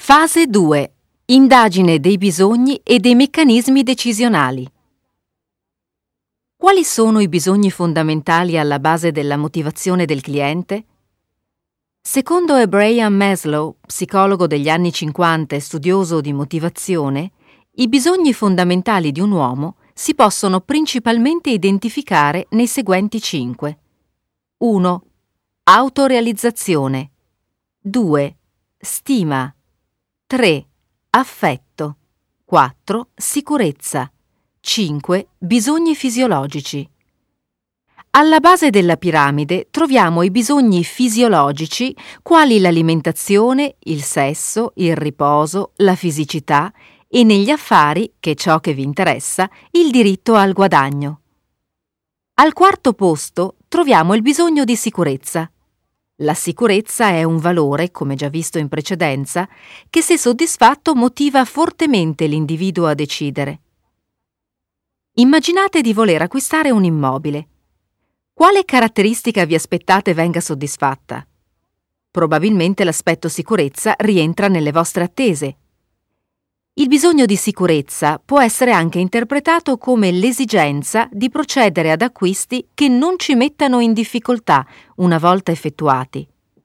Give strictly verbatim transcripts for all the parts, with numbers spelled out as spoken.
Fase due. Indagine dei bisogni e dei meccanismi decisionali. Quali sono i bisogni fondamentali alla base della motivazione del cliente? Secondo Abraham Maslow, psicologo degli anni cinquanta e studioso di motivazione, i bisogni fondamentali di un uomo si possono principalmente identificare nei seguenti cinque. uno. Autorealizzazione. due. Stima. tre. Affetto. quattro. Sicurezza. cinque. Bisogni fisiologici. Alla base della piramide troviamo i bisogni fisiologici quali l'alimentazione, il sesso, il riposo, la fisicità e negli affari, che è ciò che vi interessa, il diritto al guadagno. Al quarto posto troviamo il bisogno di sicurezza. La sicurezza è un valore, come già visto in precedenza, che se soddisfatto motiva fortemente l'individuo a decidere. Immaginate di voler acquistare un immobile. Quale caratteristica vi aspettate venga soddisfatta? Probabilmente l'aspetto sicurezza rientra nelle vostre attese. Il bisogno di sicurezza può essere anche interpretato come l'esigenza di procedere ad acquisti che non ci mettano in difficoltà una volta effettuati.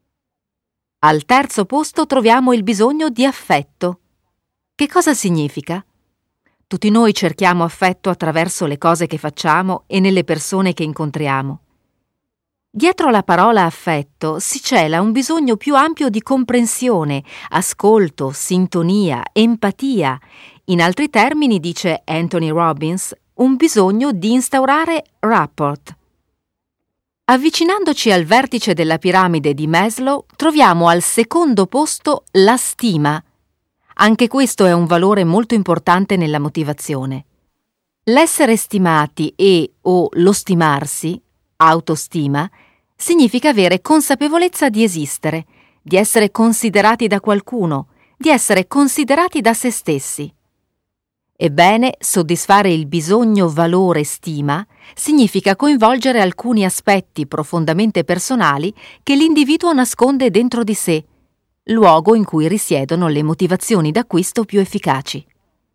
Al terzo posto troviamo il bisogno di affetto. Che cosa significa? Tutti noi cerchiamo affetto attraverso le cose che facciamo e nelle persone che incontriamo. Dietro la parola affetto si cela un bisogno più ampio di comprensione, ascolto, sintonia, empatia. In altri termini, dice Anthony Robbins, un bisogno di instaurare rapport. Avvicinandoci al vertice della piramide di Maslow, troviamo al secondo posto la stima. Anche questo è un valore molto importante nella motivazione. L'essere stimati e o lo stimarsi, autostima, significa avere consapevolezza di esistere, di essere considerati da qualcuno, di essere considerati da se stessi. Ebbene, soddisfare il bisogno valore stima significa coinvolgere alcuni aspetti profondamente personali che l'individuo nasconde dentro di sé, luogo in cui risiedono le motivazioni d'acquisto più efficaci.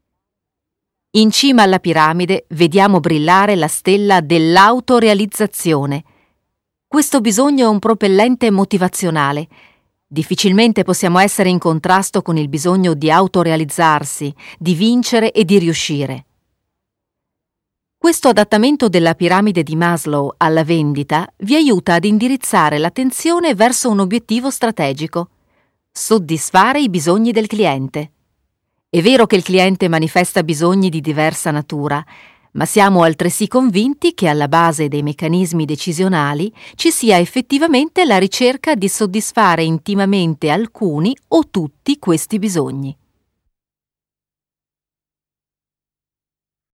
In cima alla piramide vediamo brillare la stella dell'autorealizzazione. Questo bisogno è un propellente motivazionale. Difficilmente possiamo essere in contrasto con il bisogno di autorealizzarsi, di vincere e di riuscire. Questo adattamento della piramide di Maslow alla vendita vi aiuta ad indirizzare l'attenzione verso un obiettivo strategico: soddisfare i bisogni del cliente. È vero che il cliente manifesta bisogni di diversa natura, ma siamo altresì convinti che alla base dei meccanismi decisionali ci sia effettivamente la ricerca di soddisfare intimamente alcuni o tutti questi bisogni.